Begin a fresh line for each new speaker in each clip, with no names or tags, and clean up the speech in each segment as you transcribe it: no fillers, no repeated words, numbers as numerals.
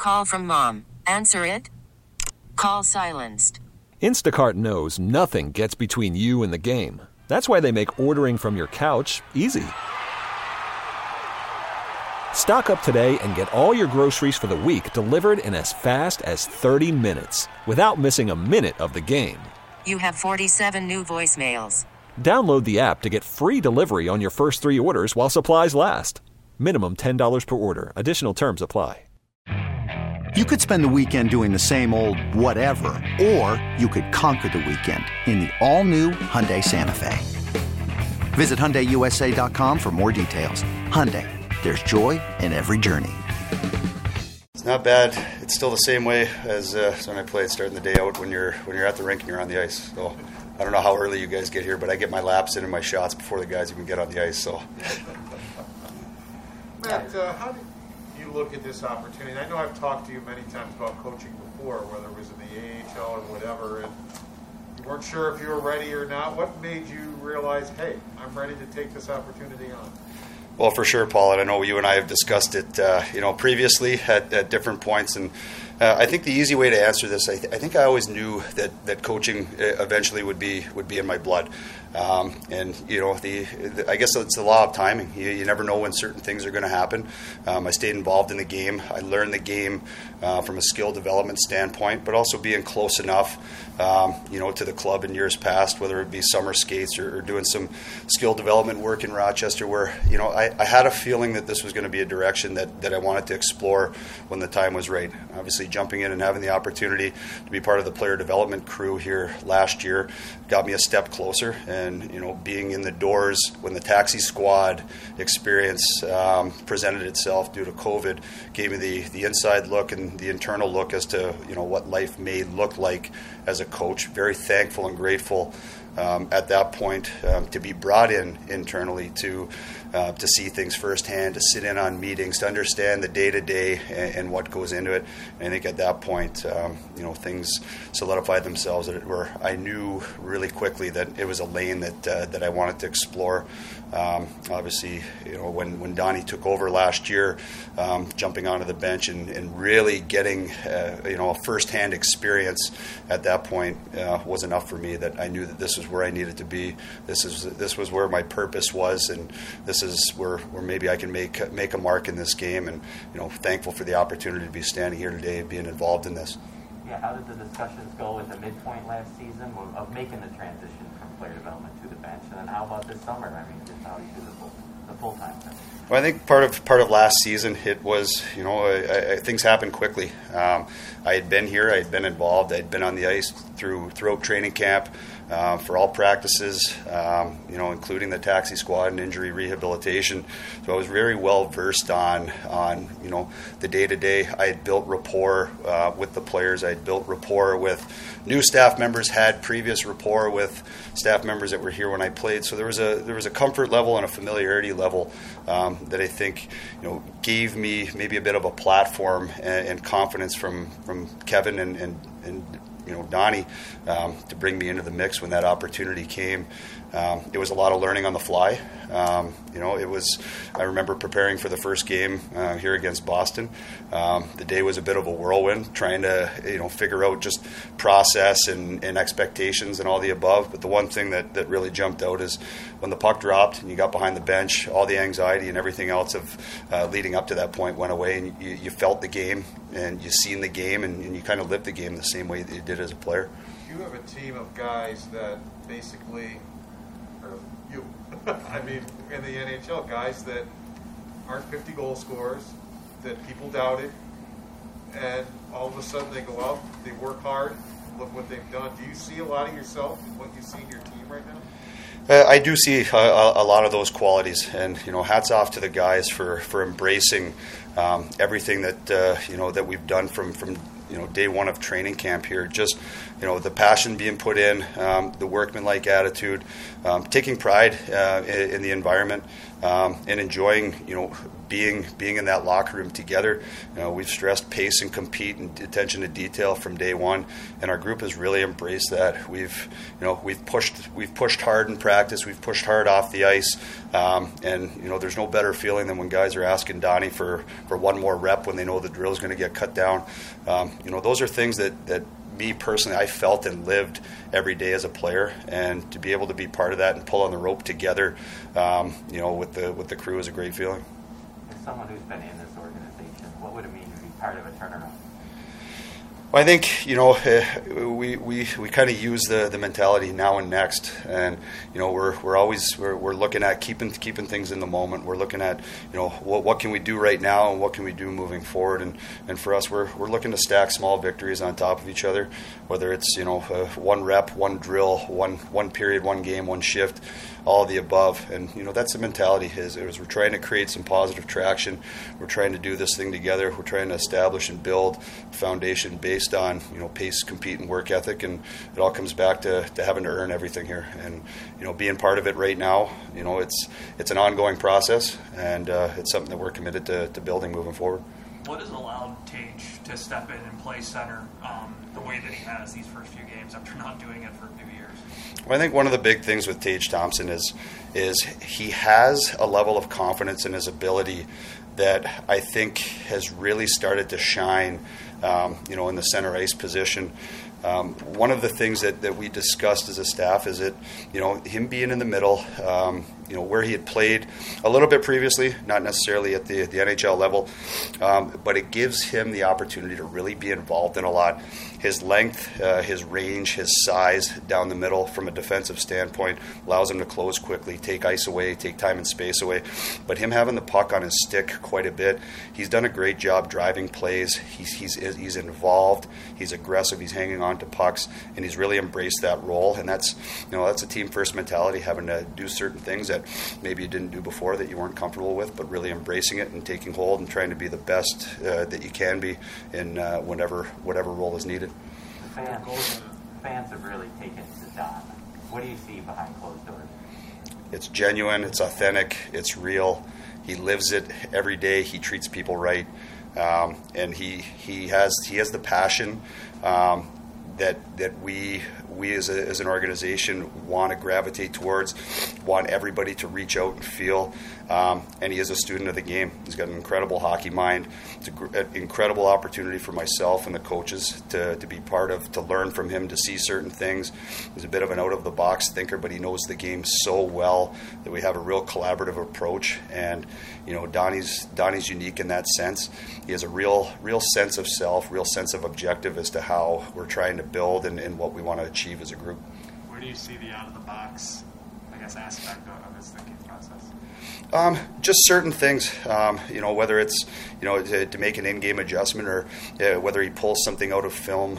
Call from mom. Answer it. Call silenced.
Instacart knows nothing gets between you and the game. That's why they make ordering from your couch easy. Stock up today and get all your groceries for the week delivered in as fast as 30 minutes without missing a minute of the game.
You have 47 new voicemails.
Download the app to get free delivery on your first 3 orders while supplies last. Minimum $10 per order. Additional terms apply.
You could spend the weekend doing the same old whatever, or you could conquer the weekend in the all-new Hyundai Santa Fe. Visit HyundaiUSA.com for more details. Hyundai, there's joy in every journey.
It's not bad. It's still the same way as when I played, starting the day out when you're at the rink and you're on the ice. So I don't know how early you guys get here, but I get my laps in and my shots before the guys even get on the ice. So,
Matt, how do you look at this opportunity? I know I've talked to you many times about coaching before, whether it was in the AHL or whatever, and you weren't sure if you were ready or not. What made you realize, hey, I'm ready to take this opportunity on?
Well, for sure, Paul, and I know you and I have discussed it, previously at different points, and I think the easy way to answer this, I think I always knew that coaching eventually would be in my blood, and I guess it's the law of timing. You never know when certain things are going to happen. I stayed involved in the game. I learned the game from a skill development standpoint, but also being close enough, to the club in years past, whether it be summer skates or doing some skill development work in Rochester, where I had a feeling that this was going to be a direction that I wanted to explore when the time was right. Obviously, jumping in and having the opportunity to be part of the player development crew here last year got me a step closer, and being in the doors when the taxi squad experience presented itself due to COVID gave me the inside look and the internal look as to what life may look like as a coach. Very thankful and grateful at that point to be brought in internally to see things firsthand, to sit in on meetings, to understand the day-to-day and what goes into it. And I think at that point, things solidified themselves where I knew really quickly that it was a lane that I wanted to explore. Obviously, when Donnie took over last year, jumping onto the bench and really getting a firsthand experience at that point was enough for me, that I knew that this was where I needed to be. This was where my purpose was, and this is where maybe I can make a mark in this game. And thankful for the opportunity to be standing here today and being involved in this.
Yeah, how did the discussions go at the midpoint last season of making the transition from player development to the bench? And then how about this summer? I mean, just how you do the full-time thing?
Well, I think part of last season, it was, things happened quickly. I had been here, I had been involved, I had been on the ice throughout training camp, for all practices, including the taxi squad and injury rehabilitation. So I was very well versed on the day-to-day. I had built rapport with the players. I had built rapport with new staff members, had previous rapport with staff members that were here when I played. So there was a comfort level and a familiarity level that I think gave me maybe a bit of a platform and confidence from Kevin and Donnie to bring me into the mix when that opportunity came. It was a lot of learning on the fly. I remember preparing for the first game here against Boston. The day was a bit of a whirlwind, trying to figure out just process and expectations and all the above. But the one thing that really jumped out is when the puck dropped and you got behind the bench, all the anxiety and everything else of leading up to that point went away, and you felt the game and you seen the game and you kind of lived the game the same way that you did as a player.
You have a team of guys that basically, I mean, in the NHL, guys that aren't 50 goal scorers, that people doubted, and all of a sudden they go out, they work hard, look what they've done. Do you see a lot of yourself in what you see in your team right now?
I do see a lot of those qualities, and hats off to the guys for embracing everything that we've done from day one of training camp here. Just the passion being put in, the workmanlike attitude, taking pride in the environment. and enjoying, being in that locker room together. We've stressed pace and compete and attention to detail from day one, and our group has really embraced that. We've pushed hard in practice. We've pushed hard off the ice, and there's no better feeling than when guys are asking Donnie for one more rep when they know the drill is going to get cut down. Those are things that me personally, I felt and lived every day as a player, and to be able to be part of that and pull on the rope together, with the crew is a great feeling.
As someone who's been in this organization, what would it mean to be part of a turnaround?
Well, I think we kind of use the mentality now and next, and we're looking at keeping things in the moment. We're looking at what can we do right now and what can we do moving forward, and for us we're looking to stack small victories on top of each other, whether it's one rep, one drill, one period, one game, one shift, all of the above. And that's the mentality. Is we're trying to create some positive traction. We're trying to do this thing together. We're trying to establish and build a foundation based on pace, compete, and work ethic, and it all comes back to having to earn everything here. And being part of it right now, it's an ongoing process, and it's something that we're committed to building moving forward.
What has allowed Tage to step in and play center the way that he has these first few games after not doing it for a few years?
Well, I think one of the big things with Tage Thompson is he has a level of confidence in his ability that I think has really started to shine, in the center ice position. One of the things that we discussed as a staff is that, him being in the middle, where he had played a little bit previously, not necessarily at the NHL level, but it gives him the opportunity to really be involved in a lot. His length, his range, his size down the middle from a defensive standpoint allows him to close quickly, take ice away, take time and space away. But him having the puck on his stick quite a bit, he's done a great job driving plays. He's involved, he's aggressive, he's hanging on to pucks, and he's really embraced that role. And that's a team first mentality, having to do certain things that maybe you didn't do before that you weren't comfortable with, but really embracing it and taking hold and trying to be the best that you can be in whatever role is needed.
Fans have really taken to Don. What do you see behind closed doors?
It's genuine, it's authentic, it's real. He lives it every day. He treats people right, and he has the passion that we as an organization want to gravitate towards, want everybody to reach out and feel. And he is a student of the game. He's got an incredible hockey mind. It's an incredible opportunity for myself and the coaches to be part of, to learn from him, to see certain things. He's a bit of an out-of-the-box thinker, but he knows the game so well that we have a real collaborative approach. And, Donnie's unique in that sense. He has a real sense of self, real sense of objective as to how we're trying to build and what we want to achieve as a group.
Where do you see the out-of-the-box, aspect of his thinking process?
Just certain things, whether it's, to make an in-game adjustment, or whether he pulls something out of film,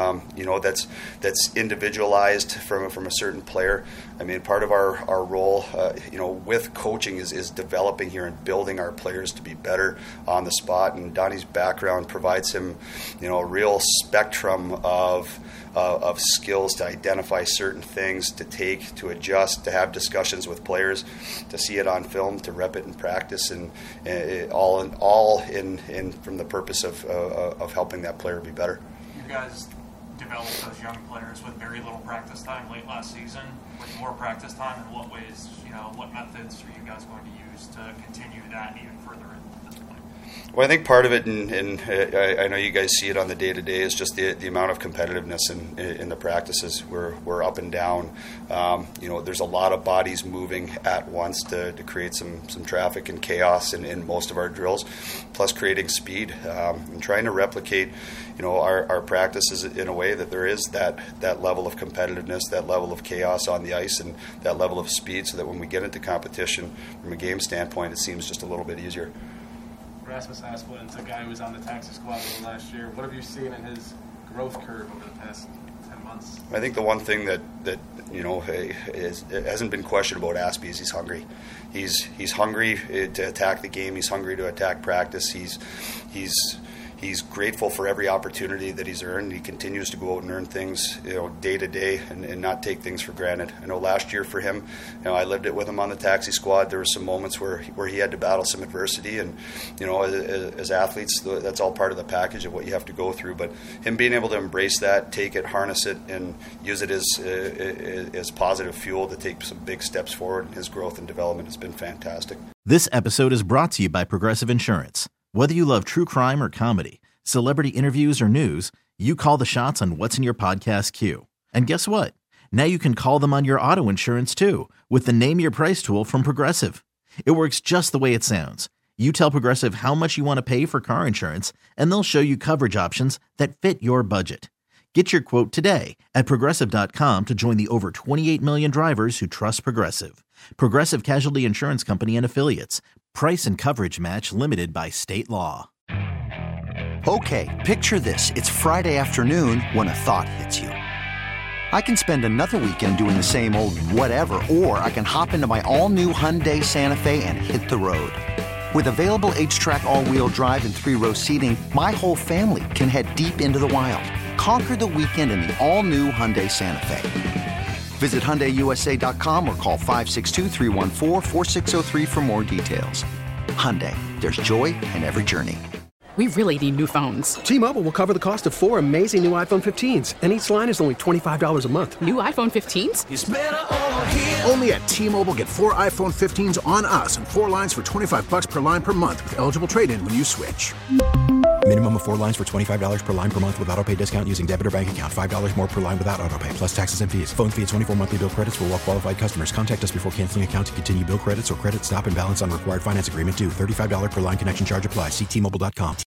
that's individualized from a certain player. I mean, part of our role, with coaching is developing here and building our players to be better on the spot. And Donnie's background provides him, a real spectrum of skills to identify certain things, to take, to adjust, to have discussions with players, to see it on film, to rep it in practice, and all in from the purpose of helping that player be better.
You guys developed those young players with very little practice time late last season. With more practice time, in what ways, what methods are you guys going to use to continue that even further at this point?
Well, I think part of it, and I know you guys see it on the day-to-day, is just the amount of competitiveness in the practices. We're up and down. There's a lot of bodies moving at once to create some traffic and chaos in most of our drills, plus creating speed and trying to replicate our practices in a way that there is that level of competitiveness, that level of chaos on the ice, and that level of speed, so that when we get into competition from a game standpoint, it seems just a little bit easier.
Rasmus Asplund's a guy who was on the taxi squad last year. What have you seen in his growth curve over the past 10 months?
I think the one thing that hasn't been questioned about Aspie is he's hungry. He's hungry to attack the game. He's hungry to attack practice. He's he's grateful for every opportunity that he's earned. He continues to go out and earn things, day to day, and not take things for granted. I know last year for him, I lived it with him on the taxi squad. There were some moments where he had to battle some adversity, and as athletes, that's all part of the package of what you have to go through. But him being able to embrace that, take it, harness it, and use it as positive fuel to take some big steps forward in his growth and development has been fantastic.
This episode is brought to you by Progressive Insurance. Whether you love true crime or comedy, celebrity interviews or news, you call the shots on what's in your podcast queue. And guess what? Now you can call them on your auto insurance too with the Name Your Price tool from Progressive. It works just the way it sounds. You tell Progressive how much you want to pay for car insurance, and they'll show you coverage options that fit your budget. Get your quote today at Progressive.com to join the over 28 million drivers who trust Progressive. Progressive Casualty Insurance Company and Affiliates. Price and coverage match limited by state law.
Okay, picture this. It's Friday afternoon when a thought hits you. I can spend another weekend doing the same old whatever, or I can hop into my all-new Hyundai Santa Fe and hit the road. With available H-Track all-wheel drive and 3-row seating, my whole family can head deep into the wild. Conquer the weekend in the all-new Hyundai Santa Fe. Visit HyundaiUSA.com or call 562-314-4603 for more details. Hyundai, there's joy in every journey.
We really need new phones.
T-Mobile will cover the cost of 4 amazing new iPhone 15s, and each line is only $25 a month.
New iPhone 15s?
It's better over here. Only at T-Mobile, get 4 iPhone 15s on us and 4 lines for $25 per line per month with eligible trade-in when you switch.
Minimum of 4 lines for $25 per line per month with autopay discount using debit or bank account. $5 more per line without autopay, plus taxes and fees. Phone fee at 24 monthly bill credits for well-qualified customers. Contact us before canceling account to continue bill credits or credit stop and balance on required finance agreement due. $35 per line connection charge applies. See T-Mobile.com.